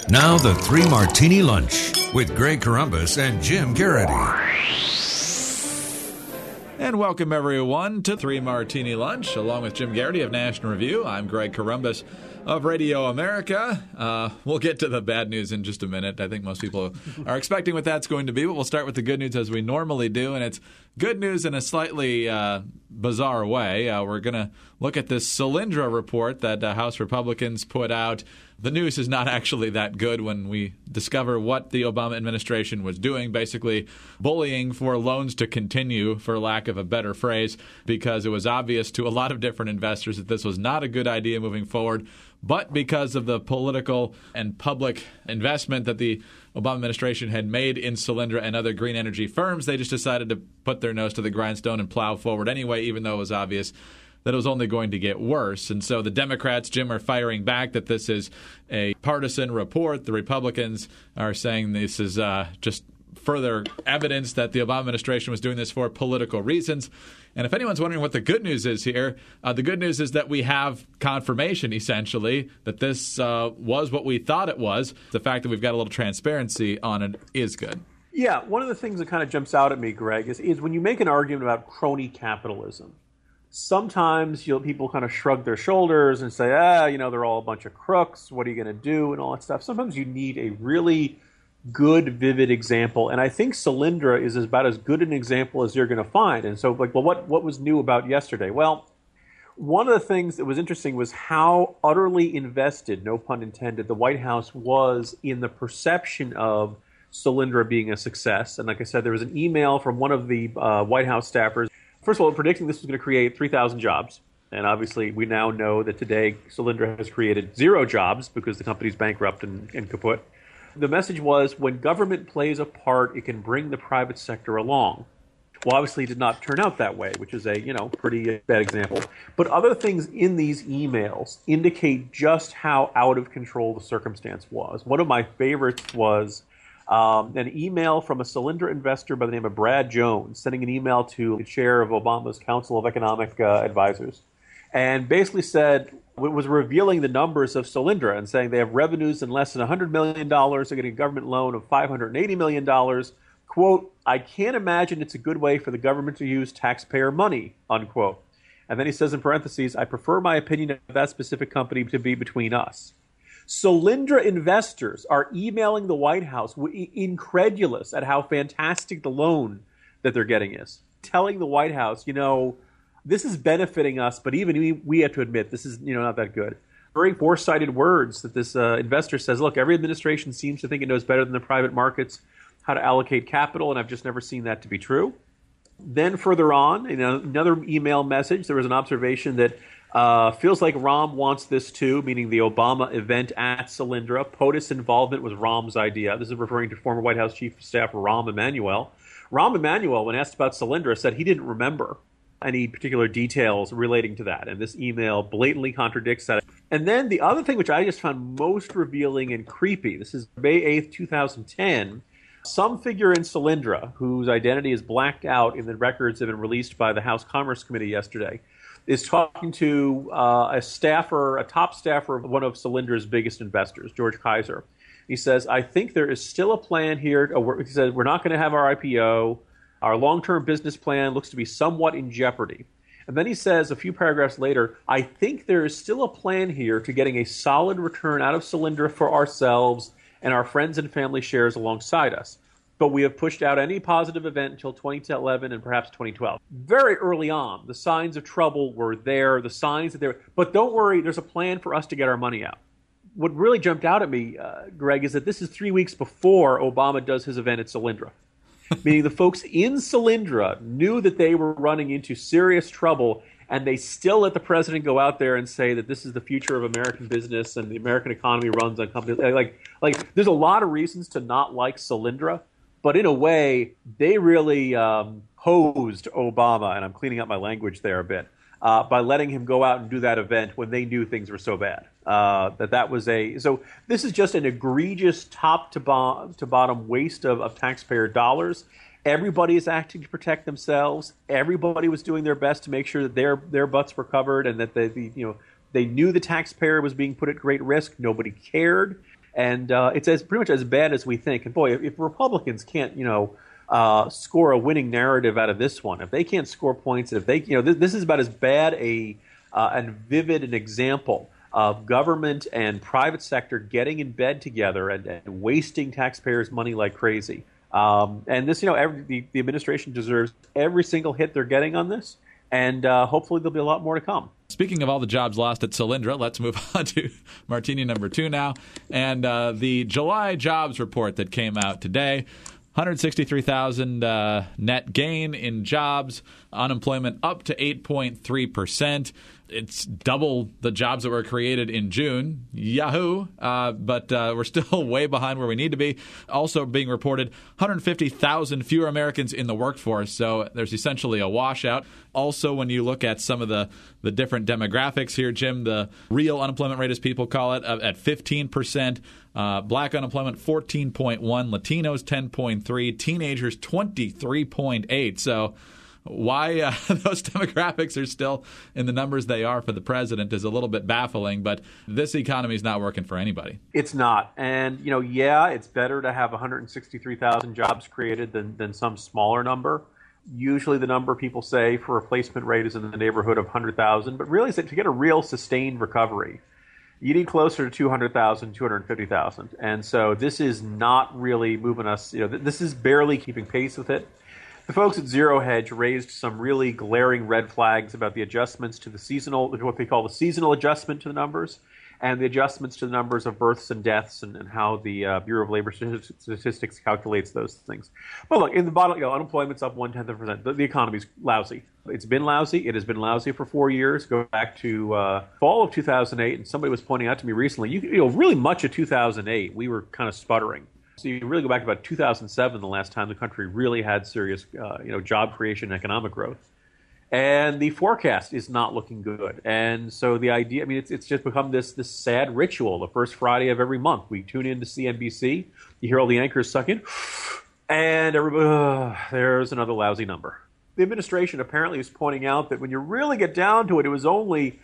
Now the Three Martini Lunch with Greg Corombos and Jim Garrity. And welcome, everyone, to Three Martini Lunch. Along with Jim Garrity of National Review, I'm Greg Corombos of Radio America. We'll get to the bad news in just a minute. I think most people are expecting what that's going to be, but we'll start with the good news as we normally do, and it's good news in a slightly bizarre way. We're going to look at this Solyndra report that House Republicans put out. The news is not actually that good when we discover what the Obama administration was doing, basically bullying for loans to continue, for lack of a better phrase, because it was obvious to a lot of different investors that this was not a good idea moving forward. But because of the political and public investment that the Obama administration had made in Solyndra and other green energy firms, they just decided to put their nose to the grindstone and plow forward anyway, even though it was obvious that it was only going to get worse. And so the Democrats, Jim, are firing back that this is a partisan report. The Republicans are saying this is just further evidence that the Obama administration was doing this for political reasons. And if anyone's wondering what the good news is here, the good news is that we have confirmation, essentially, that this was what we thought it was. The fact that we've got a little transparency on it is good. Yeah, one of the things that kind of jumps out at me, Greg, is when you make an argument about crony capitalism, sometimes people kind of shrug their shoulders and say, they're all a bunch of crooks. What are you going to do? And all that stuff. Sometimes you need a really good, vivid example. And I think Solyndra is about as good an example as you're going to find. And so, what was new about yesterday? Well, one of the things that was interesting was how utterly invested, no pun intended, the White House was in the perception of Solyndra being a success. And like I said, there was an email from one of the White House staffers, first of all, predicting this was going to create 3,000 jobs. And obviously, we now know that today Solyndra has created 0 jobs because the company's bankrupt and kaput. The message was, when government plays a part, it can bring the private sector along. Well, obviously, it did not turn out that way, which is a pretty bad example. But other things in these emails indicate just how out of control the circumstance was. One of my favorites was an email from a Solyndra investor by the name of Brad Jones, sending an email to the chair of Obama's Council of Economic Advisors, and basically said, it was revealing the numbers of Solyndra and saying they have revenues in less than $100 million. They're getting a government loan of $580 million. Quote, I can't imagine it's a good way for the government to use taxpayer money, unquote. And then he says in parentheses, I prefer my opinion of that specific company to be between us. Solyndra investors are emailing the White House incredulous at how fantastic the loan that they're getting is, telling the White House, this is benefiting us, but even we have to admit this is not that good. Very foresighted words that this investor says, look, every administration seems to think it knows better than the private markets how to allocate capital, and I've just never seen that to be true. Then further on, in another email message, there was an observation that feels like Rahm wants this too, meaning the Obama event at Solyndra. POTUS involvement was Rahm's idea. This is referring to former White House Chief of Staff Rahm Emanuel. Rahm Emanuel, when asked about Solyndra, said he didn't remember any particular details relating to that. And this email blatantly contradicts that. And then the other thing which I just found most revealing and creepy, this is May 8th, 2010, some figure in Solyndra, whose identity is blacked out in the records that have been released by the House Commerce Committee yesterday, is talking to a top staffer of one of Solyndra's biggest investors, George Kaiser. He says, I think there is still a plan here. He says, we're not going to have our IPO. Our long-term business plan looks to be somewhat in jeopardy. And then he says a few paragraphs later, I think there is still a plan here to getting a solid return out of Solyndra for ourselves and our friends and family shares alongside us. But we have pushed out any positive event until 2011 and perhaps 2012. Very early on, the signs of trouble were there, the signs that there. But don't worry, there's a plan for us to get our money out. What really jumped out at me, Greg, is that this is 3 weeks before Obama does his event at Solyndra. Meaning the folks in Solyndra knew that they were running into serious trouble, and they still let the president go out there and say that this is the future of American business and the American economy runs on companies. Like there's a lot of reasons to not like Solyndra, but in a way, they really hosed Obama, and I'm cleaning up my language there a bit, by letting him go out and do that event when they knew things were so bad. So this is just an egregious top to bottom waste of taxpayer dollars. Everybody is acting to protect themselves. Everybody was doing their best to make sure that their butts were covered and that they knew the taxpayer was being put at great risk. Nobody cared. And it's pretty much as bad as we think. And boy, if Republicans can't, score a winning narrative out of this one, if they can't score points, if they, this is about as bad and vivid an example of government and private sector getting in bed together and wasting taxpayers' money like crazy. And this, the administration deserves every single hit they're getting on this, and hopefully there'll be a lot more to come. Speaking of all the jobs lost at Solyndra, let's move on to Martini number 2 now. And the July jobs report that came out today, 163,000 net gain in jobs, unemployment up to 8.3%. It's double the jobs that were created in June. Yahoo! But we're still way behind where we need to be. Also being reported, 150,000 fewer Americans in the workforce. So there's essentially a washout. Also, when you look at some of the different demographics here, Jim, the real unemployment rate, as people call it, at 15%. Black unemployment, 14.1. Latinos, 10.3. Teenagers, 23.8. So why those demographics are still in the numbers they are for the president is a little bit baffling, but this economy is not working for anybody. It's not. And, it's better to have 163,000 jobs created than some smaller number. Usually the number people say for replacement rate is in the neighborhood of 100,000, but really to get a real sustained recovery, you need closer to 200,000, 250,000. And so this is not really moving us, this is barely keeping pace with it. The folks at Zero Hedge raised some really glaring red flags about the adjustments to the seasonal, what they call the seasonal adjustment to the numbers, and the adjustments to the numbers of births and deaths and how the Bureau of Labor Statistics calculates those things. Well, look, in the bottom, unemployment's up 0.1%. The economy's lousy. It's been lousy. It has been lousy for 4 years. Go back to fall of 2008, and somebody was pointing out to me recently, really much of 2008, we were kind of sputtering. So you really go back to about 2007, the last time the country really had serious, job creation and economic growth. And the forecast is not looking good. And so the idea, it's just become this sad ritual. The first Friday of every month, we tune in to CNBC. You hear all the anchors suck in, and everybody, there's another lousy number. The administration apparently is pointing out that when you really get down to it, it was only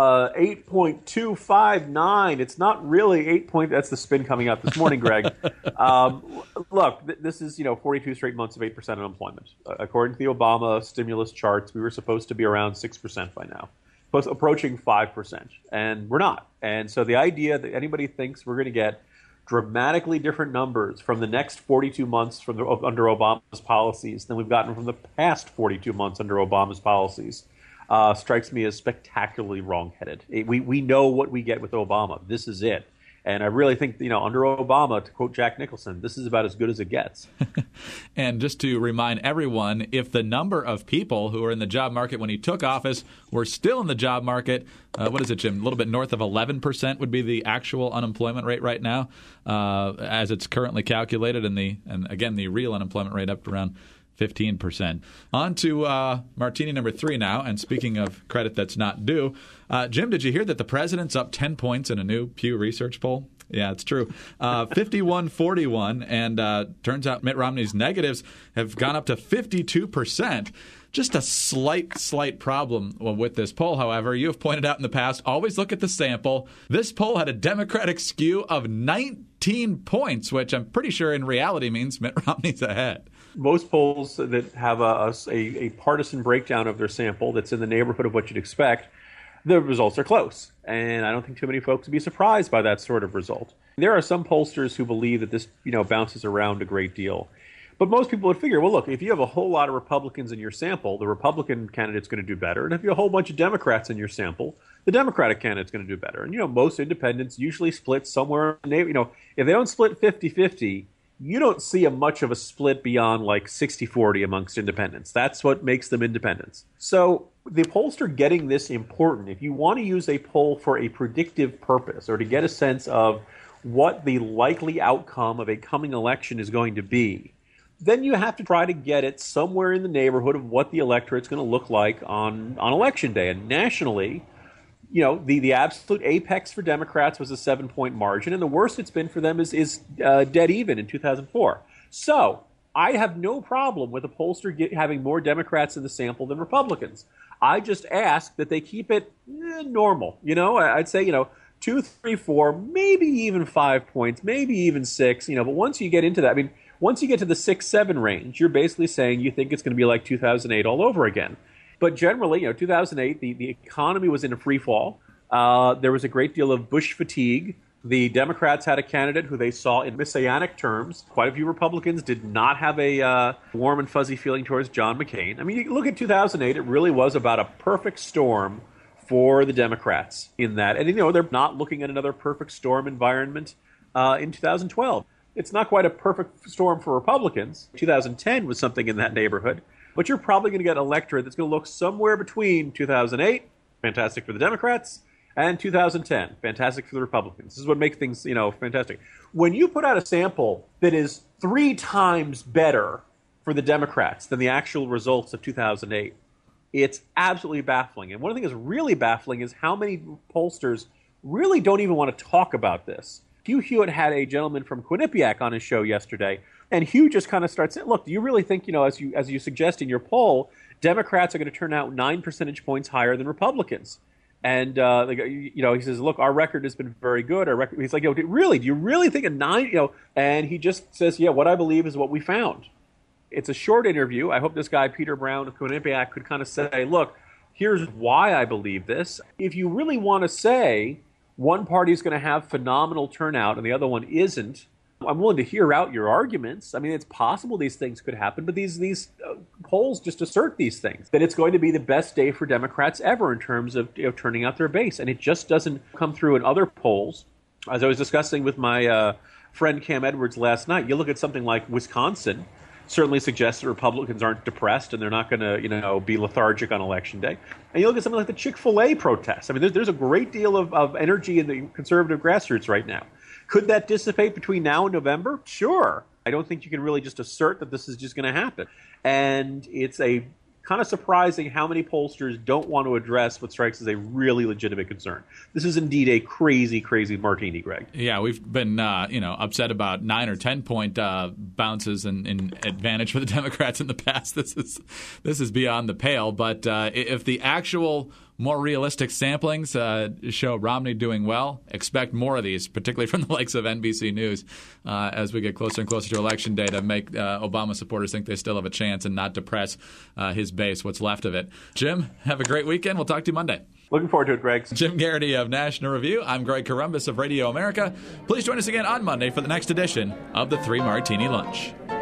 8.259. It's not really 8 point. That's the spin coming out this morning, Greg. Look, this is 42 straight months of 8% unemployment. According to the Obama stimulus charts, we were supposed to be around 6% by now, approaching 5%, and we're not. And so the idea that anybody thinks we're going to get dramatically different numbers from the next 42 months under Obama's policies than we've gotten from the past 42 months under Obama's policies strikes me as spectacularly wrong-headed. We know what we get with Obama. This is it. And I really think, under Obama, to quote Jack Nicholson, this is about as good as it gets. And just to remind everyone, if the number of people who were in the job market when he took office were still in the job market, what is it, Jim? A little bit north of 11% would be the actual unemployment rate right now, as it's currently calculated, and again, the real unemployment rate up around 15%. On to Martini number 3 now. And speaking of credit that's not due, Jim, did you hear that the president's up 10 points in a new Pew Research poll? Yeah, it's true. 51-41, and turns out Mitt Romney's negatives have gone up to 52%. Just a slight problem with this poll, however. You have pointed out in the past, always look at the sample. This poll had a Democratic skew of 19 points, which I'm pretty sure in reality means Mitt Romney's ahead. Most polls that have a partisan breakdown of their sample that's in the neighborhood of what you'd expect, the results are close. And I don't think too many folks would be surprised by that sort of result. There are some pollsters who believe that this, bounces around a great deal. But most people would figure, well, look, if you have a whole lot of Republicans in your sample, the Republican candidate's going to do better. And if you have a whole bunch of Democrats in your sample, the Democratic candidate's going to do better. And, most independents usually split somewhere, if they don't split 50-50, you don't see much of a split beyond like 60-40 amongst independents. That's what makes them independents. So the pollster getting this important, if you want to use a poll for a predictive purpose or to get a sense of what the likely outcome of a coming election is going to be, then you have to try to get it somewhere in the neighborhood of what the electorate's going to look like on Election Day. And nationally, the absolute apex for Democrats was a 7-point margin, and the worst it's been for them is dead even in 2004. So I have no problem with a pollster having more Democrats in the sample than Republicans. I just ask that they keep it normal. I'd say, 2, 3, 4, maybe even 5 points, maybe even 6. But once you get into that, once you get to the 6, 7 range, you're basically saying you think it's going to be like 2008 all over again. But generally, 2008, the economy was in a free fall. There was a great deal of Bush fatigue. The Democrats had a candidate who they saw in messianic terms. Quite a few Republicans did not have a warm and fuzzy feeling towards John McCain. You look at 2008, it really was about a perfect storm for the Democrats in that. And, they're not looking at another perfect storm environment in 2012. It's not quite a perfect storm for Republicans. 2010 was something in that neighborhood. But you're probably going to get an electorate that's going to look somewhere between 2008, fantastic for the Democrats, and 2010, fantastic for the Republicans. This is what makes things, fantastic. When you put out a sample that is 3 times better for the Democrats than the actual results of 2008, it's absolutely baffling. And one of the things that's really baffling is how many pollsters really don't even want to talk about this. Hugh Hewitt had a gentleman from Quinnipiac on his show yesterday, and Hugh just kind of starts saying, look, do you really think, as you suggest in your poll, Democrats are going to turn out 9 percentage points higher than Republicans? And he says, look, our record has been very good. He's like, really? Do you really think a 9? And he just says, yeah, what I believe is what we found. It's a short interview. I hope this guy Peter Brown of Quinnipiac could kind of say, look, here's why I believe this. If you really want to say one party is going to have phenomenal turnout and the other one isn't, I'm willing to hear out your arguments. It's possible these things could happen, but these polls just assert these things, that it's going to be the best day for Democrats ever in terms of turning out their base. And it just doesn't come through in other polls. As I was discussing with my friend Cam Edwards last night, you look at something like Wisconsin, certainly suggests that Republicans aren't depressed and they're not going to, be lethargic on Election Day. And you look at something like the Chick-fil-A protests. There's a great deal of energy in the conservative grassroots right now. Could that dissipate between now and November? Sure. I don't think you can really just assert that this is just going to happen. And it's a kind of surprising how many pollsters don't want to address what strikes as a really legitimate concern. This is indeed a crazy, crazy martini, Greg. Yeah, we've been, upset about 9 or 10 point bounces in advantage for the Democrats in the past. This is beyond the pale. But if the actual more realistic samplings show Romney doing well, expect more of these, particularly from the likes of NBC News as we get closer and closer to Election Day, to make Obama supporters think they still have a chance and not depress his base, what's left of it. Jim, have a great weekend. We'll talk to you Monday. Looking forward to it, Greg. Jim Garrity of National Review. I'm Greg Corombos of Radio America. Please join us again on Monday for the next edition of the Three Martini Lunch.